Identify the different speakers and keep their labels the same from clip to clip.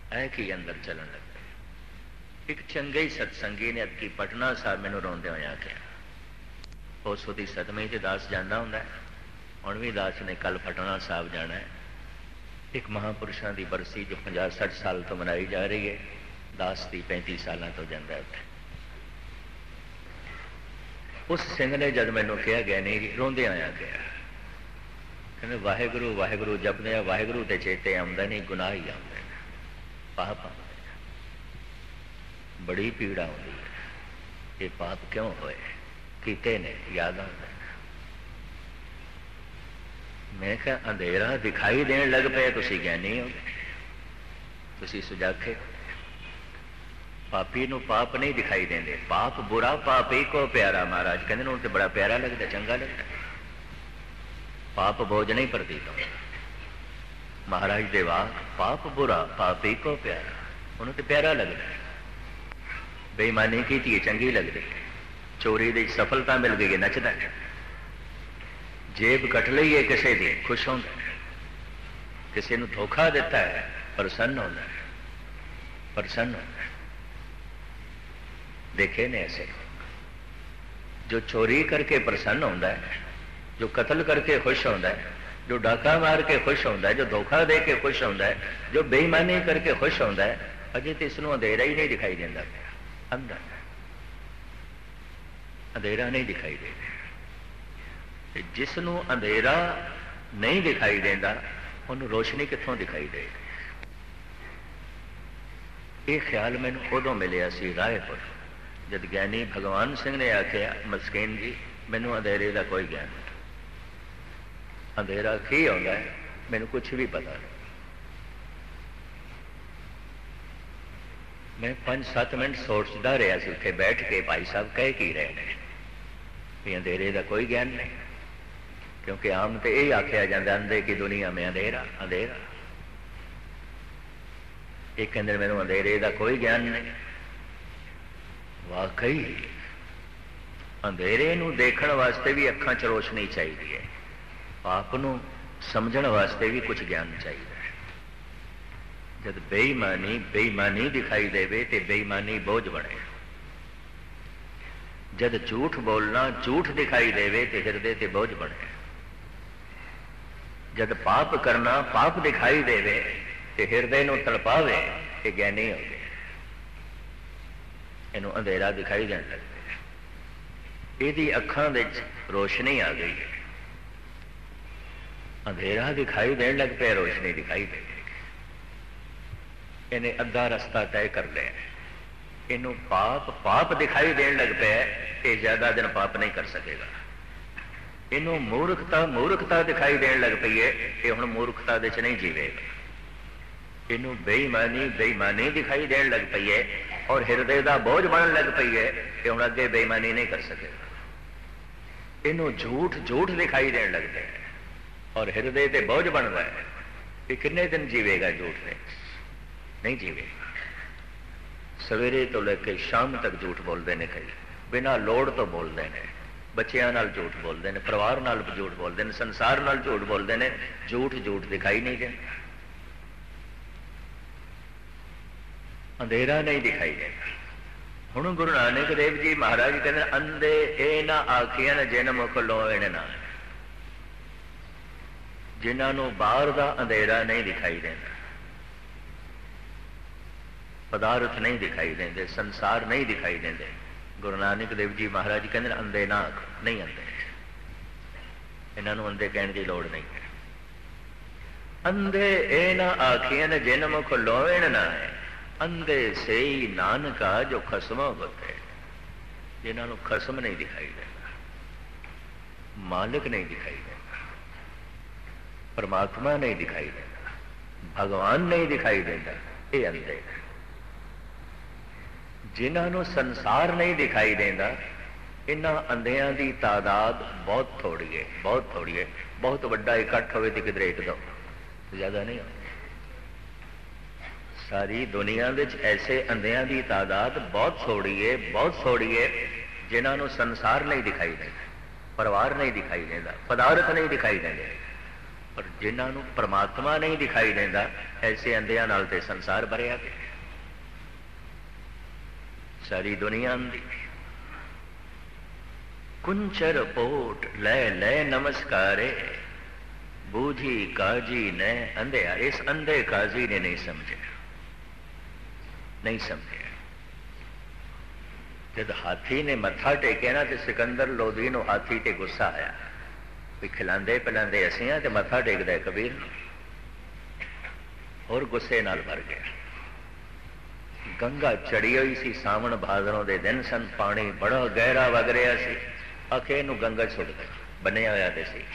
Speaker 1: ऐ कि अंदर चलन लग पे। एक चंगे ही सत्संगी ने अदकी पटना साहब मैनू रोंदे होए आखिया, उस वही सदमे च दास जाना होंगे, हुण भी दास ने कल पटना साहब जाना है। एक महापुरुषों की बरसी जो 50-60 साल तो मनाई जा रही है, दास की 35 साल तो जाता है उत्थे। उस सिंह ने जब मैनू कहा गया नहीं रोंदे आया गया, कहते वाहेगुरु वाहेगुरु जपदे आ, वाहेगुरु के चेते आउंदा नहीं, गुनाह ही आउंदे ने, पाप आउंदे ने, बड़ी पीड़ा आउंदी है। ये पाप क्यों होए, कीते ने, याद आउंदे। मैं क्या अंधेरा दिखाई देन लग पे, तुसी ज्ञानी हो, तुसी सुजाखे। पापी नू पाप नहीं दिखाई देंदे, पाप बुरा पाप ही को प्यारा। महाराज कहते हैं तो बड़ा प्यारा लगता, चंगा लगता। पाप बोझ नहीं प्रतीत होता। महाराज दे वाक पाप बुरा पाप ही को प्यारा, उन्होंने तो प्यारा लगता है। बेईमानी की थी चंगी लगती, चोरी की सफलता मिल गई है नचदा है, जेब कट ली है किसी की खुश होता है, किसी ने धोखा दिता है प्रसन्न होता है, प्रसन्न होता है। देखे ने ऐसे जो चोरी करके प्रसन्न होता है, जो कत्ल करके खुश होता है, जो डाका मार के खुश होता है, जो धोखा दे के खुश होता है, जो बेईमानी करके खुश होता है, अजे तो इसनों अंधेरा ही नहीं दिखाई देता, अंदर अंधेरा नहीं दिखाई देता। जिसनों अंधेरा नहीं दिखाई देता उन्होंने रोशनी कितों दिखाई देगी। ये ख्याल मैनू उदों मिलिया सी रायपुर, जब ज्ञानी भगवान सिंह ने आख्या मस्कीन जी मैनू अंधेरे का कोई ज्ञान नहीं, अंधेरा की आता है मैनू कुछ भी पता नहीं। मैं 5-7 मिनट सोचता रहा सी उत्थे बैठ के, भाई साहब कह की रहे हैं भी अंधेरे का कोई ज्ञान नहीं, क्योंकि आम तो यही आख्या जाता अंधे की दुनिया में अंधेरा अंधेरा। एक कहते मैनू अंधेरे का कोई ज्ञान नहीं। वाकई अंधेरे नू देखण वास्ते भी अखां च रोशनी चाहिए है, पाप नू समझण वास्ते भी कुछ ज्ञान चाहिए है। जब बेईमानी बेईमानी दिखाई देवे तो बेईमानी बोझ बने, जब झूठ बोलना झूठ दिखाई देवे तो हृदय ते बोझ बने, जब पाप करना पाप दिखाई देवे तो हृदय नू तड़पावे कि ज्ञानी हो गए। इनू अंधेरा दिखाई देने लगता, यदि अखां दे रोशनी आ गई है, अंधेरा दिखाई देने लग पे, रोशनी दिखाई दे, इन्हें अद्धा रास्ता तय कर लिया। इनू पाप पाप दिखाई देने लग पे, ये ज्यादा दिन पाप नहीं कर सकेगा। इनू मूर्खता मूर्खता दिखाई देने लग पई है, ये हुण मूर्खता दे च नहीं जीवेगा। इनू बेईमानी बेईमानी दिखाई देने लग पई है और हृदय का बोझ बनने लग पई है, ये हुण अगे बेईमानी नहीं कर सकेगा। इनू झूठ झूठ दिखाई देने लगते हैं और हृदय ते बोझ बनता है, ये कितने दिन जीवेगा झूठ में? नहीं जीवेगा। सवेरे तो लेके शाम तक झूठ बोलते हैं, कई बिना लोड़ तो बोलते हैं, बच्चों नाल झूठ बोलते हैं, परिवार नाल झूठ बोलते हैं, संसार नाल झूठ बोलते हैं, झूठ झूठ दिखाई नहीं देता, अंधेरा नहीं दिखाई देता। हुण गुरु नानक देव जी महाराज कहते अंधे ए ना आखियन जिन मुख लोएण ना, जिन्होंने बाहर का अंधेरा नहीं दिखाई देता, पदार्थ नहीं दिखाई देते, संसार नहीं दिखाई देते। गुरु नानक देव जी महाराज कहते अंधे ना नहीं, अंधे इन्हों अंधे कहने की लौड़ नहीं है। अंधे ए ना आखियन जिन मुख लोएण ना है, अंधे से ही नानका जो खसम होते, जिन्होंने खसम नहीं दिखाई देता, मालिक नहीं दिखाई देता, परमात्मा नहीं दिखाई देता, भगवान नहीं दिखाई देता, ये अंधे है। जिन्होंने संसार नहीं दिखाई देता, इन्होंने अंधियां की तादाद बहुत थोड़ी है, बहुत थोड़ी है। बहुत बड़ा इकट्ठ हो तो किधर एक दो ज्यादा नहीं हो। सारी दुनिया में ऐसे अंधियां की तादाद बहुत थोड़ी है, बहुत थोड़ी है, जिन्होंने संसार नहीं दिखाई देता, परिवार नहीं दिखाई देता, पदार्थ नहीं दिखाई देते, पर जिन्होंने परमात्मा नहीं दिखाई देता ऐसे अंधियां नाल ते संसार भरिया गया। सारी दुनिया अंधी। कुंचर पोट ले ले नमस्कारे, बूझी काजी ने अंधेया। इस अंधे काजी ने नहीं समझे, नहीं समझे। जब हाथी ने मत्था टेके ना तो सिकंदर लोधी नूं हाथी ते गुस्सा आया भी खिलांदे पिलांदे असीं हां ते मत्था टेकदा कबीर नूं, और गुस्से नाल भर गया। गंगा चढ़ी हुई सी, सावन भादरों के दिन सन, पानी बड़ा गहरा वग रहा सी। आखे नूं गंगा छुड़ गए, बनिया होया ते सी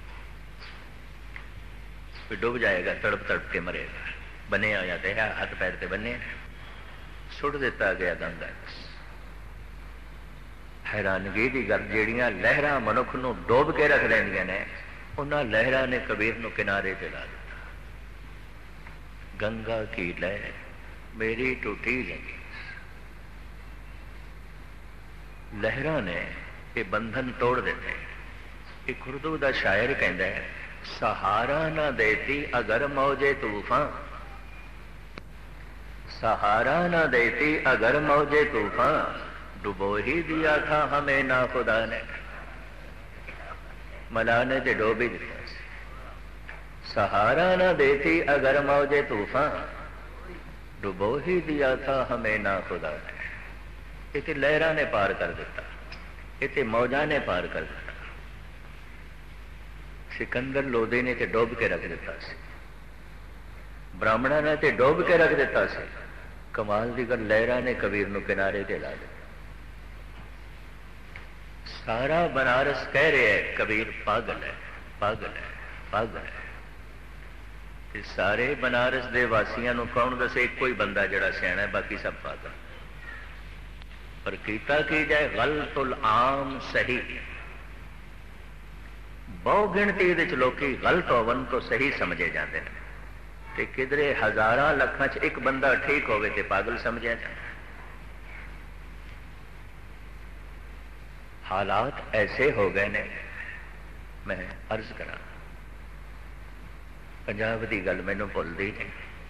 Speaker 1: भी डूब जाएगा, तड़प तड़प के मरेगा। बनिया होया ते है, हाथ पैर ते बने, सुट दिता गया गंगा। हैरानगी की गल, जिहड़ियां लहरां मनुख नूं डोब के रख देंदियां ने, उन्हां लहरां ने कबीर नूं किनारे ते ला दिता। गंगा की लहर मेरी टूटी जिंदगी। लहरां ने ये बंधन तोड़ देते। एक उर्दू का शायर कहता है, सहारा न देती अगर मौजे तूफान, सहारा न देती अगर मौजे तूफान, डुबो ही दिया था हमें ना खुदा ने। मला ने तो डोब ही दिता। सहारा न देती अगर मौजे तूफान, डुबो ही दिया था हमें ना खुदा ने। इतने लहरा ने पार कर दिता, इतने मौजा ने पार कर दिता। सिकंदर लोधी ने तो डोब के रख दिता सी, ब्राह्मणा ने तो डोब के रख दिता सी। कमाल की गल, लहरा ने कबीर नूं किनारे ते ला दिता। सारा बनारस कह रहे है कबीर पागल है, पागल है, पागल है। ते सारे बनारस दे वासियां नूं कौन दसे? एक कोई बंदा जिहड़ा सियाणा है, बाकी सब पागल। पर कीता की जाए, गलतुल आम सही। बहु गिणती दे लोकी गलत होवन तो सही समझे जाते हैं, ते किधरे हजारां लखां च एक बंदा ठीक होवे ते पागल समझिया जाए। हालात ऐसे हो गए ने। मैं अर्ज करा, पंजाब की गल मैनू भुलदी नहीं।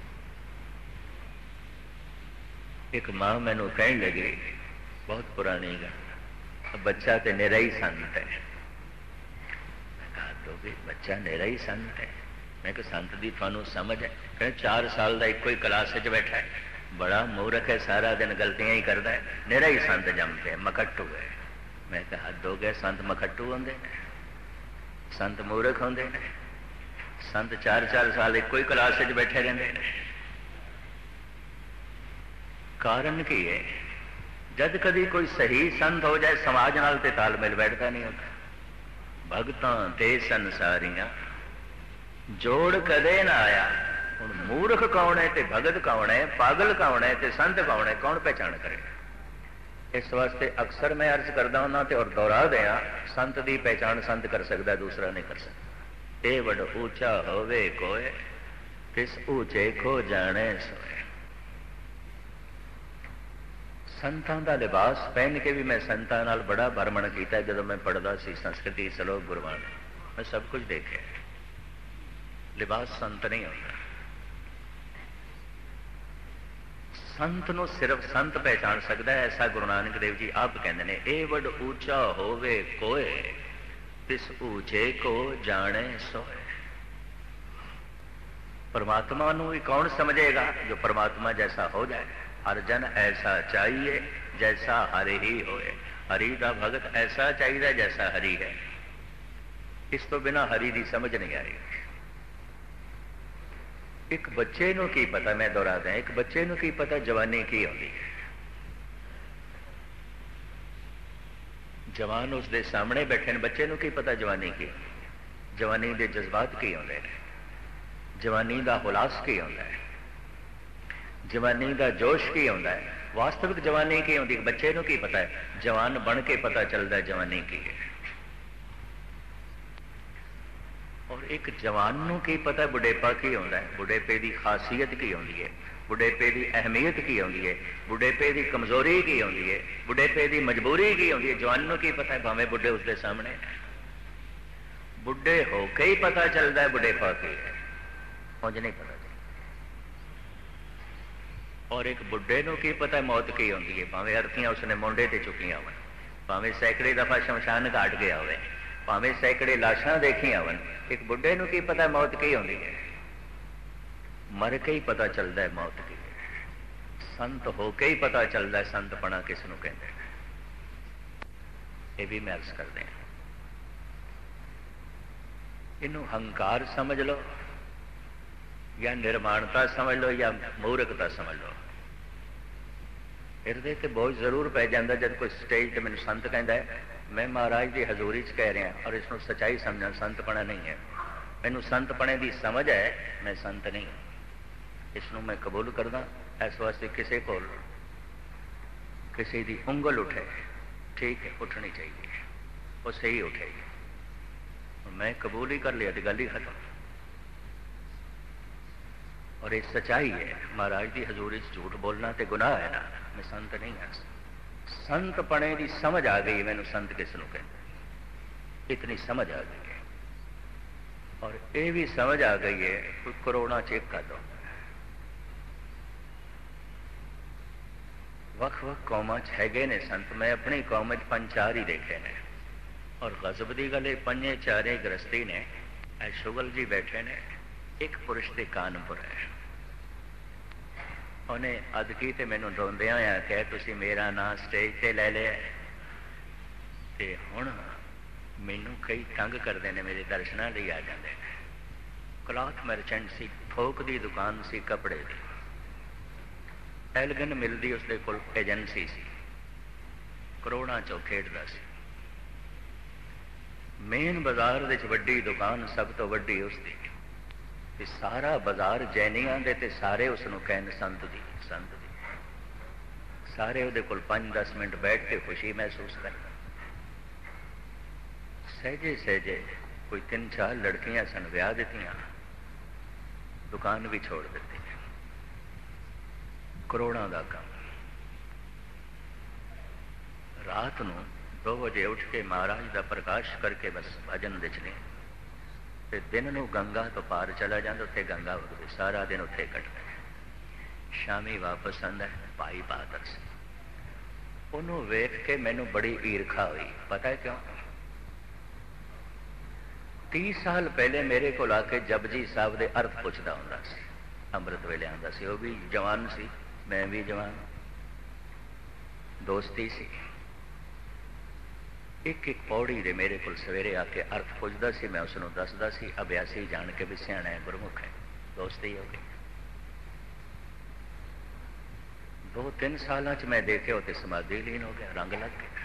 Speaker 1: एक मां मैनू कहन लगी, बहुत पुरानी गल, बच्चा तो निरा ही संत है। तो भी बच्चा निरा ही संत है। मैं कि संत की थानू समझ है? कहते 4 साल का एको ही क्लास बैठा है, बड़ा मूर्ख है, सारा दिन गलतियां ही करता है, निरा ही संत जमते हैं, मखट्टू है। मैं कहा हद हो गया, संत मखट्टू होंगे, संत मूर्ख होंगे, संत 4-4 साल एको ही क्लास बैठे रहते हैं। कारण की है? जब कभी कोई सही संत हो जाए, समाज नाल ते तालमेल बैठता नहीं होता। भगतां ते संसारियां जोड़ कदे ना आया। हुण मूर्ख कौन है ते भगत कौन है, पागल कौन है ते संत कौन है, कौन पहचान करे? इस वास्ते अक्सर मैं अर्ज करदा हुंदा ते और दोहरा दिया, संत की पहचान संत कर सकता, दूसरा नहीं कर सकता। ए वड ऊंचा होवे कोय, तिस ऊंचे को जाने सोए। संतां दा लिबास पहन के भी मैं संतां नाल बड़ा भरमण किया। जदों मैं पढ़दा सी संस्कृति सलोक गुरबाणी, मैं सब कुछ देखे। लिबास संत नहीं होता। संत नूं सिर्फ संत पहचान सकता है, ऐसा गुरु नानक देव जी आप कहते हैं। ए वड ऊंचा होवे कोय, तिस ऊंचे को जाने सोए। परमात्मा नूं ही कौन समझेगा? जो परमात्मा जैसा हो जाए। हर जन ऐसा चाहिए जैसा हरि ही होए। हरि का भगत ऐसा चाहिए जैसा हरि है। इस तो बिना हरि की समझ नहीं आई। एक बच्चे नूं की पता, मैं दोहरा दें, एक बच्चे नूं की पता जवानी की होती है। जवान उसके सामने बैठे, बच्चे नूं की पता जवानी की, जवानी के जज्बात की होंदे ने, जवानी का हुलास की होंदा है, जवानी का जोश की होंदा है। वास्तविक जवानी की होंदी, बच्चे नूं की पता है? जवान बन के पता चलता है जवानी की है। और एक जवान नूं की पता बुढ़ेपा की होंदा है, बुढ़ेपे की खासियत की होंदी है, बुढ़ेपे की अहमियत की होंदी है, बुढ़ेपे की कमजोरी की होंदी है, बुढ़ेपे की मजबूरी की होंदी है। जवान नूं की पता है? भावें बुढ़े उसके सामने। बुढ़े होके ही पता चलता है बुढ़ेपा की है, मुझे नहीं पता चलता। और एक बुढ़े नूं की पता मौत की होती है, भावें अर्थियां उसने मुंडे ते चुकिया हो, भावें सैकड़े दफा शमशान घाट गया हो, भावें सैकड़े लाशां देखिया हो, एक बुढ़े नूं की पता मौत की होती है। मर के ही पता चलता है मौत की है, संत होके ही पता चलता है संतपना किस नूं कहते हैं। ये भी मैं अर्ज करते हैं। इनू हंकार समझ लो या निर्माणता समझ लो या मूर्खता समझ लो, हिरदे ते बोझ जरूर पै जाता जब कोई स्टेज ते मैनूं संत कहता है मैं महाराज की हजूरी च कह रहा और इसनों सच्चाई समझना, संतपना नहीं है। मैनू संतपने की समझ है, मैं संत नहीं, इसनों मैं कबूल करदा। इस वास्ते किसी को किसी की उंगल उठे, ठीक है, उठनी चाहिए, वो सही उठेगी, मैं कबूल ही कर लिया तो गल ही खत्म। और ये सच्चाई है, महाराज की हजूरी झूठ बोलना तो गुनाह है ना, मैं संत नहीं हाँ। संतपने की समझ आ गई, मैनू संत किस नूं कहते, इतनी समझ आ गई है। और ये भी समझ आ गई है कोई करोड़ों च एक कर दो। वख-वख कौमां च हैगे ने संत, मैं अपनी कौम च 5-4 ही देखे ने। और गजब की गल 5-4 गृहस्थी ने, शुगल जी बैठे ने, एक पुरुष के कानपुर है, उन्हें अदकी तो मैनू रोंदिया आ कह तुसी मेरा नाम स्टेज से ले लिया ते हुण मैनू कई तंग करते हैं, मेरे दर्शनां लई आ जाते हैं। क्लॉथ मर्चेंट सी, थोक की दुकान सी कपड़े की, एलगन मिलती उसके कोल एजेंसी सी, करोड़ां चो खेडदा सी। मेन बाजार विच वड्डी दुकान सब तो वड्डी उसकी, सारा बाजार जैनियां दे ते सारे उसनों कहन संत दी, संत दी। सारे उहदे कोल 5-10 मिनट बैठ के खुशी महसूस कर। सहजे सहजे कोई 3-4 लड़कियां सन, ब्याह दित्तियां, दुकान भी छोड़ दी, करोड़ों का काम। रात नूं 2 बजे उठ के महाराज का प्रकाश करके बस भजन दिखने, ते दिन नूं गंगा तो पार चला जाता, उत्थे गंगा उठती, सारा दिन उत्थे कटता। शामी वापस आंदा भाई बहादुर सिंह, उन्होंने वेख के मैनू बड़ी ईर्खा हुई। पता है क्यों? 30 साल पहले मेरे को आके जपजी साहब के अर्थ पुछदा हुंदा सी, अमृत वेले आंदा सी, वो भी जवान सी, मैं भी जवान, दोस्ती सी। एक एक पौड़ी दे मेरे को सवेरे आके अर्थ पुछदा सी, मैं उसनों दसदा सी, अभ्यासी जान के भी सियाणा है, गुरमुख है, दोस्ती हो गई। 2-3 साल मैं देखे होते समाधि लीन हो गया, रंग लग गया।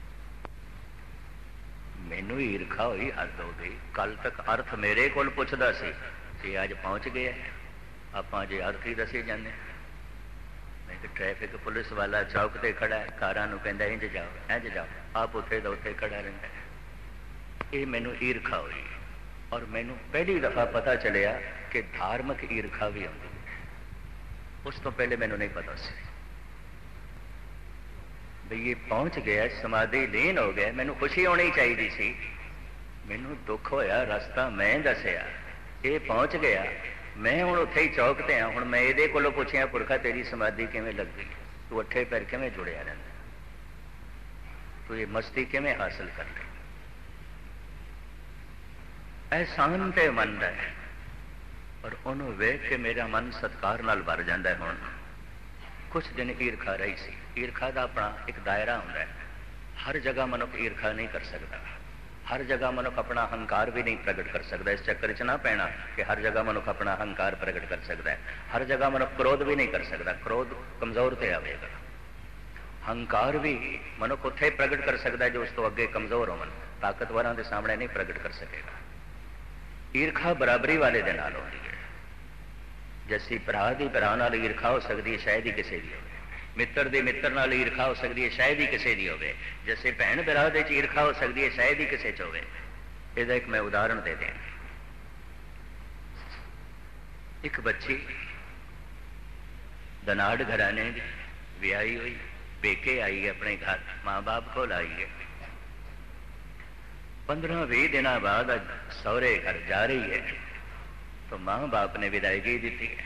Speaker 1: मैनू ईर्खा हुई, हद हो गई। कल तक अर्थ मेरे को पुछदा सी, अज पहुंच गया आप जे अर्थ ही दसी जाने। मैं कि ट्रैफिक पुलिस वाला चौक ते खड़ा है, कारां नूं कहंदा इंज जाओ, आप उत्थे दा उत्थे खड़ा रहिंदा है। ये मैनू ईर्खा हुई। और मैनू पहली दफा पता चलिया कि धार्मिक ईर्खा भी होंदी है, उस तो पहले मैनू नहीं पता सी। भी ये पहुंच गया, समाधि लीन हो गया, मैनू खुशी होनी चाहिए सी, मैनू दुख होया, रास्ता मैं दसिया, ये पहुंच गया, मैं हुण उत्थे ही चौक ते हाँ। हुण मैं इहदे कोलों पुछिया, पुरखा तेरी समाधि किवें लग गई, तू अठे पैर किवें जुड़िया रहिंदा, तू ये मस्ती किवें हासिल कर ली। एहसान ते मन दा है, और उन्होंने वेख के मेरा मन सत्कार नाल भर जाता है। हुण कुछ दिन ईर्खा रही सी। ईर्खा का अपना एक दायरा होंदा है, हर जगह मनुख ईर्खा नहीं कर सकता, हर जगह मनुख अपना अहंकार भी नहीं प्रगट कर सकता। इस चक्कर च ना पैना कि हर जगह मनुख अपना अहंकार प्रगट कर सकता है, हर जगह मनुख क्रोध भी नहीं कर सकता, क्रोध कमजोर ते आवेगा। अहंकार भी मनुख उत्थे प्रगट कर सकता है जो उस तो अगे कमजोर होवन, ताकतवरां दे सामने नहीं प्रगट कर सकेगा। ईर्खा बराबरी वाले दे नाल होंदी है। जैसी भरा दी भरा नाल ईर्खा हो सकती है, शायद ही किसी की होवे। मित्र दी मित्र नाल ईर्खा हो सकती है, शायद ही किसी की होवे। जैसे भैन भरा दे ईर्खा हो सकती है, शायद ही किसी च होवे। इहदा एक मैं उदाहरण दे दें। एक बच्ची धनाड़ घराने की विआही हुई, पेके आई है, अपने घर माँ बाप को आई है। 15-20 दिन बाद सौरे घर जा रही है तो माँ बाप ने विदायगी दी है।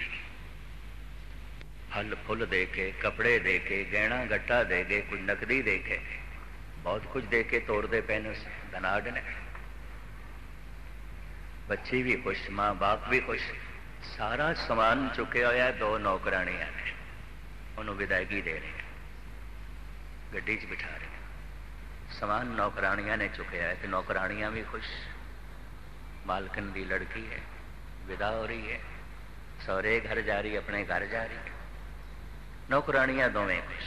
Speaker 1: फल फुल दे के, कपड़े दे के, गहना गट्टा दे के, कुछ नकदी दे के, बहुत कुछ दे के तोड़ते पे धनाड ने। बच्ची भी खुश, माँ बाप भी खुश, सारा समान चुके होया। 2 नौकरानियां ने उन्होंने विदायगी दे रही, गड्डी च बिठा रही। समान नौकरानियां ने चुकया है तो नौकरानियां भी खुश। मालकन की लड़की है, विदा हो रही है, सौरे घर जा रही, अपने घर जा रही है। नौकरानियां दोवें खुश।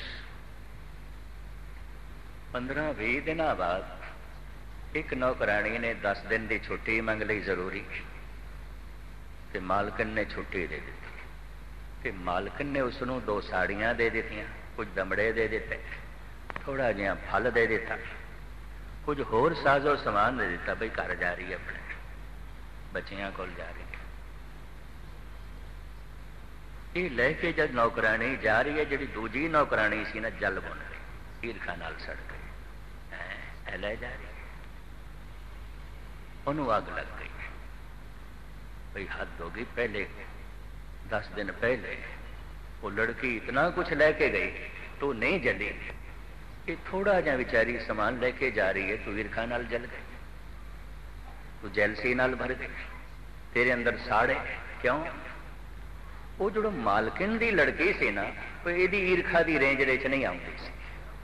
Speaker 1: 15-20 दिन बाद एक नौकरानी ने 10 दिन की छुट्टी मंग ली जरूरी, तो मालकन ने छुट्टी दे दी। कि मालकन ने उसनों 2 साड़ियां दे दित्तियां, कुछ दमड़े दे दिते, थोड़ा जिहा फल दे दिता, कुछ होर साजो समान दे दिता। बई घर जा रही है, अपने बच्चियां कोल जा रही है। ये लैके जब नौकरानी जा रही है, जी दूजी नौकरानी सी ना जल बुन गई, ईरखा नाल सड़ गई। लै जा रही है, उन्होंने अग लग गई। भाई हद हो गई। पहले 10 दिन पहले वो लड़की इतना कुछ लेके गई तो नहीं जली, कि थोड़ा जा बेचारी सामान लेके जा रही है, तू ईरखा नाल जल गई, तू जैलसी नाल भर गई, तेरे अंदर साड़े क्यों? वो जो मालकिन दी लड़की सी ना, वो यदी ईरखा दी रेंज च नहीं आती सी,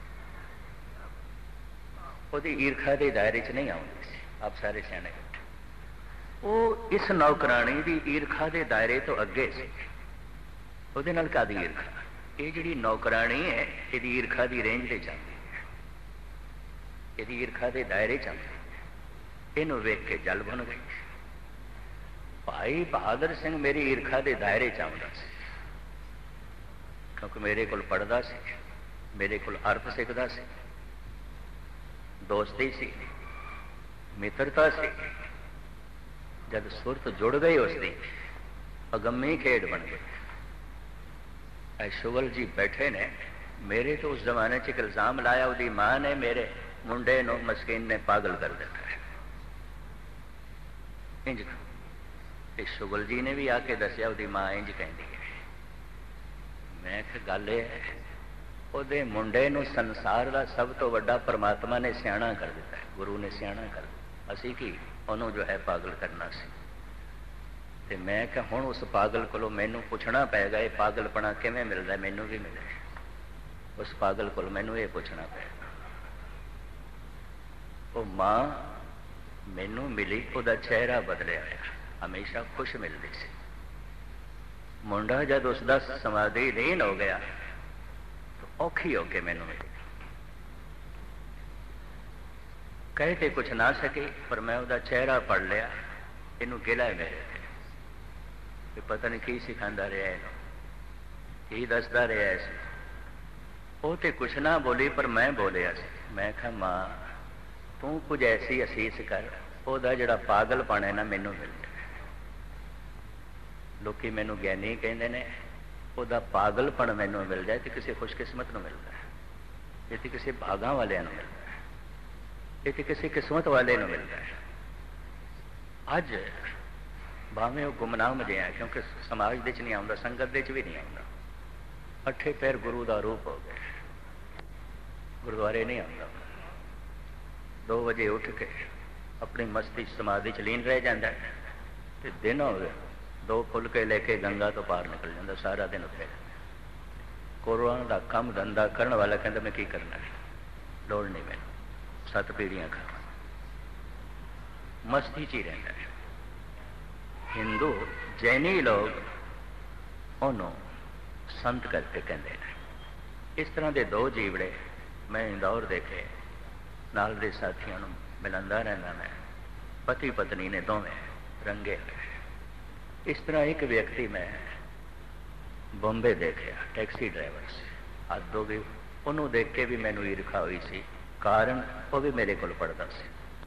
Speaker 1: ਉਹਦੀ ईरखा के दायरे च नहीं आती सी। आप सारे सियाने वो इस नौकरानी की ईरखा के दायरे तो अगे से ਉਹਦੇ ਨਾਲ ਕਾਦੀ ईरखा? ये जी नौकरानी है, ये ईरखा की रेंज ले जाती है, ये ईरखा के दायरे चलती। इनू वेख के जल बुन गई। भाई बहादुर सिंह मेरी ईरखा के दायरे च आउंदा सी, क्योंकि मेरे को पढ़दा सी, मेरे को अर्थ सिखदा सी, दोस्ती सी, मित्रता सी। जब सुरत जुड़ गई उसकी, अगम्मी खेड बन गई। शुगल जी बैठे ने, मेरे तो उस जमाने च एक इल्जाम लाया, उसकी मां ने मेरे मुंडे नो मस्कीन ने पागल कर दिता है। इंज शुगल जी ने भी आके दसिया, उसकी मां इंज कहती है। मैं गल है, ਉਹਦੇ ਮੁੰਡੇ ਨੂੰ ਸੰਸਾਰ ਦਾ ਸਭ ਤੋਂ ਵੱਡਾ ਪਰਮਾਤਮਾ ਨੇ ਸਿਆਣਾ ਕਰ ਦਿੱਤਾ ਹੈ, ਗੁਰੂ ਨੇ ਸਿਆਣਾ ਕਰ ਦਿੱਤਾ। ਅਸੀਂ ਕੀ ਉਹਨੂੰ ਜੋ ਹੈ ਪਾਗਲ ਕਰਨਾ ਸੀ। ਤੇ ਮੈਂ ਕਿਹਾ ਹੁਣ ਉਸ ਪਾਗਲ ਕੋਲੋਂ ਮੈਨੂੰ ਪੁੱਛਣਾ ਪਏਗਾ, ਇਹ ਪਾਗਲਪਣਾ ਕਿਵੇਂ ਮਿਲਦਾ, ਮੈਨੂੰ ਵੀ ਮਿਲੇ। ਉਸ ਪਾਗਲ ਕੋਲ ਮੈਨੂੰ ਇਹ ਪੁੱਛਣਾ ਪਏਗਾ। ਉਹ ਮਾਂ ਮੈਨੂੰ ਮਿਲੀ, ਉਹਦਾ ਚਿਹਰਾ ਬਦਲਿਆ ਹੋਇਆ, ਹਮੇਸ਼ਾ ਖੁਸ਼ ਮਿਲਦੀ ਸੀ। ਮੁੰਡਾ ਜਦ ਉਸਦਾ ਸਮਾਧੀ ਲੀਨ ਹੋ ਗਿਆ, औखी होके मैनू मिली। कह के कुछ ना सकी, पर मैं उसका चेहरा पढ़ लिया। इनू गिला है मेरे कि पता नहीं की सिखांदा रहा, इनू की दसदा रहा है। वो तो कुछ ना बोली, पर मैं बोलिया। मैं कहा मां तू कुछ ऐसी असीस कर, ਉਹਦਾ ਜਿਹੜਾ पागलपन है ना मैनू मिल जाए। लोग मैनू ज्ञानी कहते हैं, ਉਹਦਾ पागलपन मैनू मिल जाए तो किसी खुशकिस्मत को मिलता है, ये तो किसी भागा वाले मिलता है, ये तो किसी किस्मत वाले मिलता है। अज भावें वो गुमनाम जिहा है, क्योंकि समाज दे नहीं आता, संगत दे भी नहीं आता। 8 पैर गुरु का रूप हो गया, गुरुद्वारे नहीं आता। 2 बजे उठ के अपनी मस्ती समाधि च लीन रह जाता है, तो दिन हो गया 2 फुलके लेके गंगा तो पार निकल जाता, सारा दिन उत्थे। कोरोना का काम धंधा करने वाला कहता मैं की करना है, लोड़ नहीं, मैंने 7 पीढ़ियां खावा, मस्ती च ही रहता है। हिंदू जैनी लोग उन्होंने संत करके कहते हैं। इस तरह के 2 जीवड़े मैं इंदौर देखे, नाल दे साथियों मिलंदा रहना। मैं पति पत्नी ने दोवें रंगे हुए। इस तरह एक व्यक्ति मैं बॉम्बे देखा, टैक्सी ड्राइवर से, हद हो गई। उन्होंने देख के भी मैनू ईर्खा हुई सी, कारण वो भी मेरे को पढ़ता सी।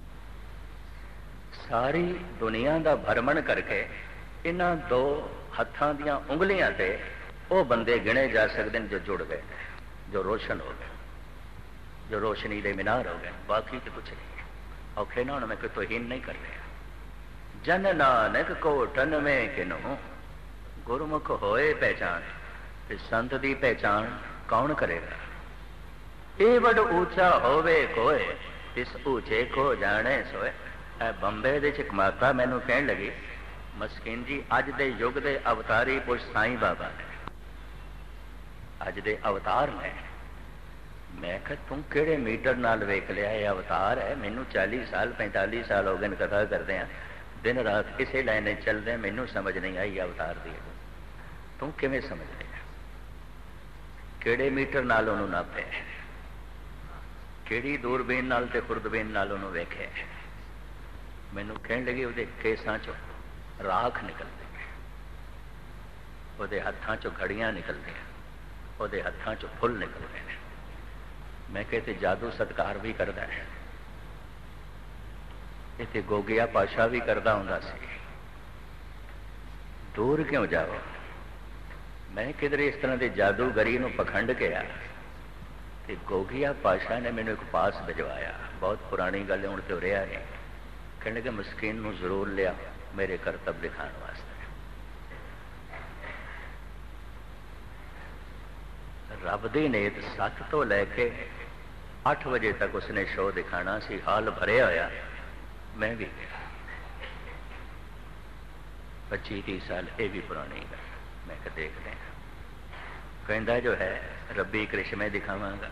Speaker 1: सारी दुनिया का भ्रमण करके इन्हां 2 हत्थां दियां उंगलियां ते वो बंदे गिने जा सकते हैं जो जुड़ गए, जो रोशन हो गए, जो रोशनी के मीनार हो गए, बाकी तो कुछ नहीं। औखे ना मैं कोई तोहीन नहीं कर रहा। जन नानक को टन में किनो गुरमुख होए पहचान, ते संत दी पहचान कौन करेगा। ये बड़ ऊंचा होवे कोय, इस ऊंचे को जाने सोए। बंबे दे च माता मैनू कहन लगी, मस्कीन जी अज दे युग दे अवतारी पुरुष साईं बाबा ने, अज दे अवतार ने। मैं कहा तू किहड़े मीटर नाल वेख लिया ये अवतार है। मैनू 40 साल 45 साल हो गए कथा करते हैं, दिन रात इसे लाइन चलते हैं, मैनू समझ नहीं आई अवतार दी। तू किवें समझ लिया, किहड़े मीटर नाल उहनूं नापे, किहड़ी दूरबीन नाल ते खुरदबीन नाल उहनूं वेखे। मैनू कहन लगी उहदे केसां चों राख निकलती है, उहदे हत्थां चों घड़ियां निकलदियां, उहदे हत्थां चों फुल निकलते हैं। मैं कहते जादू सत्कार भी करता है, इत्थे गोगिया पाशा भी करता हुंदा सी। दूर क्यों जाओ। मैं किधर इस तरह के जादूगरी नूं पखंड के आ कि गोगिया पाशा ने मैनू एक पास भिजवाया। बहुत पुरानी गल हुण तो रहा नहीं। कहने लगे मस्कीन नूं जरूर लिया मेरे करतब दिखाने वास्ते। रब दी नीत 7 तो लैके 8 बजे तक उसने शो दिखाना सी, हाल भरे होया। मैं भी गया 25-30 साल, ये भी पुरानी है। मैं कहा देखते हैं, कहता जो है रब्बी करिश्मे दिखावांगा।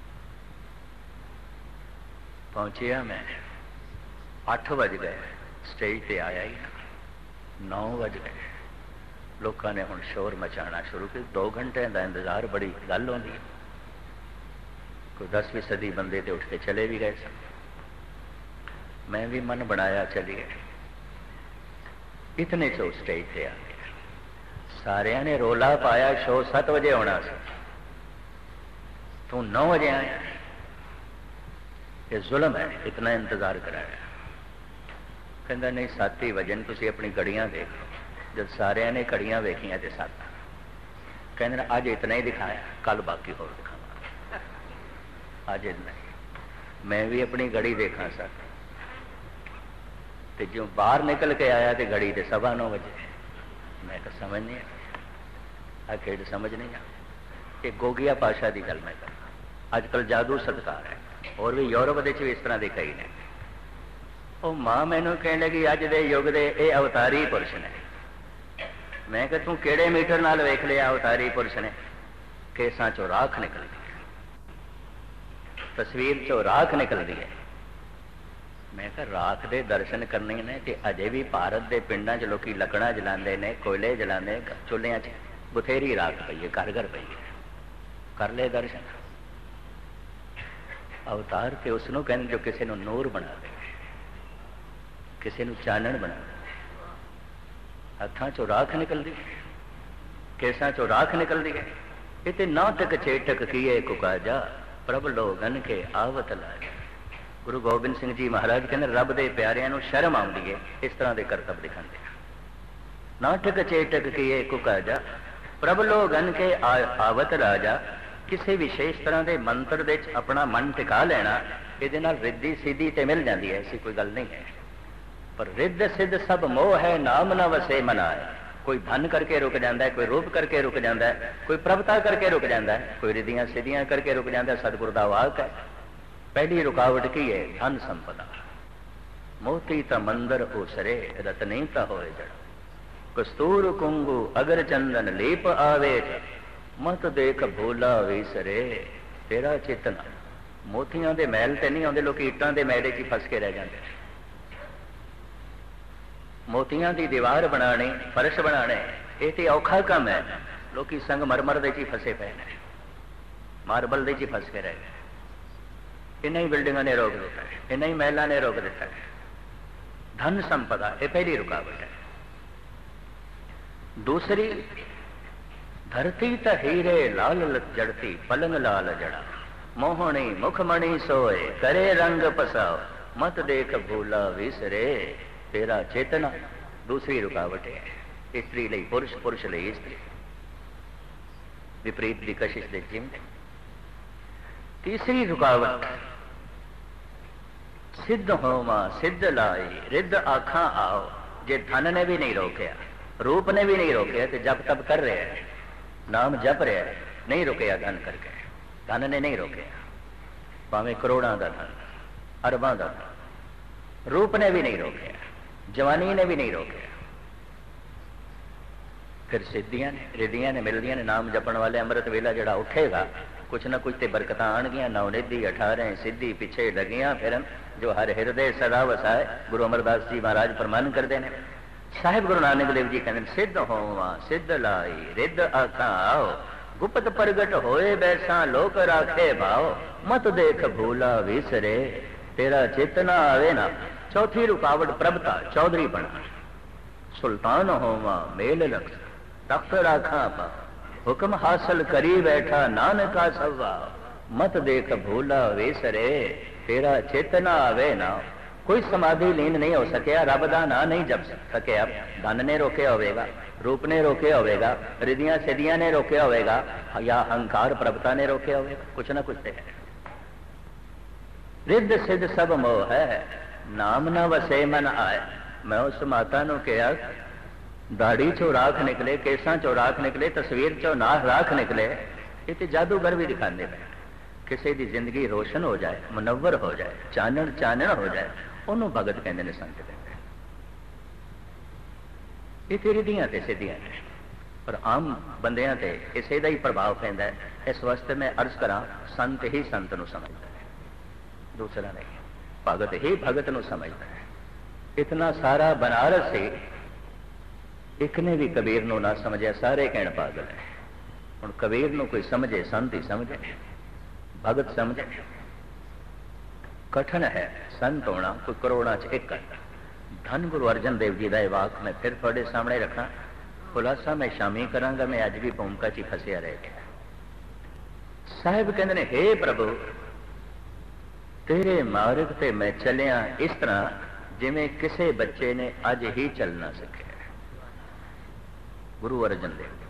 Speaker 1: पहुंचिया मैं, 8 बज गए, स्टेज पे आया ही ना, 9 बज गए। लोगों ने हुण शोर मचाना शुरू किया। 2 घंटे का इंतजार बड़ी गल होंदी है। कोई 10वीं सदी बंदे तो उठ के चले भी गए सन। मैं भी मन बनाया चलिए। इतने चो स्टेज पे आ गया। सारिया ने रोला पाया शो 7 बजे होना सी, तू 9 बजे आया। ये जुल्म है, इतना इंतजार कराया। कहता नहीं 7 ही वजन, तुम अपनी घड़ियां देख लो। जब सारिया ने घड़ियां वेखियां तो 7। कहते अज इतना ही दिखाया, कल बाकी होर दिखावा। अज इतना ही। मैं भी अपनी घड़ी देखा सर, तो जो बाहर निकल के आया तो घड़ी तो 9:15 बजे। मैं तो समझ नहीं आ खेड, समझ नहीं आ। ये गोगिया पाशा की गल मैं करना। अजकल जादू सत्कार है, और भी यूरोप के इस तरह दिखाई ने। वो मां मैनू कहने लगी अज दे युग दे ये अवतारी पुरुष ने। मैं कहा तू किहड़े मीटर नाल वेख लिया अवतारी पुरुष ने। केसां चों राख निकलदी है, तस्वीर चों राख निकलदी है। मैं कहा राख दे दर्शन करने ने ते अजे भी भारत के पिंडां च लोकी लकड़ा जलाते ने, कोयले जलाते, चुल्हियां च बथेरी राख पई है, घर घर पई है। कर ले दर्शन। अवतार ते उसनों कहने जो किसी नूं नूर बना दे, किसी नूं चानण बना दे। हत्थां चों राख निकलदी, केसां चों राख निकलदी है। इते नाटक चेटक किए कुकाजा, प्रभ लोगन के आवत लाजा। गुरु गोबिंद सिंह जी महाराज कहते रब दे प्यारियां नूं शर्म आउंदी है इस तरह के करतब दिखाते। नाटक चेटक किए कुकाजा, प्रभ लोगन के आवत राजा। किसी विशेष तरह के मंत्र दे अपना मन टिका लेना, ये रिद्धि सीधी ते मिल जाती है, ऐसी कोई गल नहीं है। पर रिद्ध सिद्ध सब मोह है, नाम न वसे मनाए। कोई धन करके रुक जाता है, कोई रूप करके रुक जाता है, कोई प्रभता करके रुक जाता है, कोई रिद्धियां सिद्धियां करके रुक जाता है। सतगुरु दा वाक है, पहली रुकावट की है धन संपदा। मोती त मंदर ओसरे, रतनी त होए जड़। कस्तूर कुंगु अगर चंदन लेप आवे, मत देख भोला विसरे। तेरा चेतना मोतियां दे महल ते नहीं आउंदे, लोग ईटां दे मैले च फस के रह जाते। मोतियां दी दीवार बनाने, फर्श बनाने, ये तो औखा काम है। लोग संगमरमर दे च फसे पे ने, मार्बल दे च फस के रह गए। इन्हीं बिल्डिंगों ने रोक दिता है, इन्हीं महलों ने रोक दिता है। धन संपदा ये पहली रुकावट है। दूसरी, धरती त हीरे लाल जड़ती, पलंग लाल जड़ा। मोहनी मुखमणि सोए, करे रंग पसाओ। मत देख भूला विसरे। तेरा चेतना दूसरी रुकावट है। स्त्री लई पुरुष, पुरुष लई स्त्री, विपरीत की कशिश दे चिमटे। तीसरी रुकावट सिद्ध होवा सिद्ध लाई रिद्ध आखा आओ। जे धन ने भी नहीं रोकया, रूप ने भी नहीं रोकया, तो जप तप कर रहे हैं, नाम जप रहे हैं, नहीं रुकया धन करके। धन ने नहीं रोकया, भावे करोड़ों का धन, अरबां का धन। रूप ने भी नहीं रोकया, जवानी ने भी नहीं रोकया। फिर सिद्धियां ने रिद्धियां ने मिलदियां ने। नाम जपण वाले अमृत वेला जड़ा उठेगा, कुछ ना कुछ तो बरकत आनगियां। नवनिधि 18 सिद्धि पिछे लगियां फिरन, जो हर हृदय सदा वसाए। गुरु अमरदास जी महाराज फरमान करते हैं। साहिब गुरु नानक देव जी कहते सिद्ध होवा सिद्ध लाई रिद्ध आखा आओ। गुप्त प्रगट होए बैसा लोक राखे भाव। मत देख भूला विसरे तेरा चेतना आवे ना। चौथी रुकावट प्रभता चौधरी बना। सुल्तान होवा मेल लख तख्त राखा पा। हुक्म हासिल करी बैठा नानका सवा। मत देख भूला विसरे तेरा चेतना आवे ना। कोई समाधि लीन नहीं हो सकिया, रब दा ना नहीं जप सकिया। धन ने रोके होवेगा, रूप ने रोके होवेगा, रिधियां सिद्धियां ने रोके होवेगा, या अहंकार प्रभुता ने रोके होवेगा। कुछ ना कुछ तो है। रिद्ध सिद्ध सब मोह है, नाम न वसे मन आए। मैं उस माता नु कहा, दाढ़ी चो राख निकले, केसां चो राख निकले, तस्वीर चो ना राख निकले, ये तो जादूगर भी दिखाते पे। किसी की जिंदगी रोशन हो जाए, मुनव्वर हो जाए, चानण चानण हो जाए, उन्होंने भगत कहते हैं, संत कहते हैं। ये तो रिधियां ते सिद्धियां ने, पर आम बंदियां ते इसे दा ही प्रभाव पैंदा है। इस वास्ते मैं अर्ज करा, संत ही संत नूं समझदा है, दूसरा नहीं। भगत ही भगत नूं समझदा है। इतना सारा बनारस से एक ने भी कबीर नूं ना समझिया, सारे कहण पागल है। हुण कबीर नूं कोई समझे, संत ही समझे, भगत समझे। कठिन है संत होना, कोई करोड़ां च एक करता। धन गुरु अर्जन देव जी का वाक मैं फिर थोड़े सामने रखा। खुलासा मैं शामी करांगा, मैं अज भी भूमिका च फसिया रह गया। साहिब कहते ने, हे प्रभु तेरे मार्ग ते मैं चलिया इस तरह जिवें किसी बच्चे ने अज ही चलना सीखा। गुरु अर्जन देव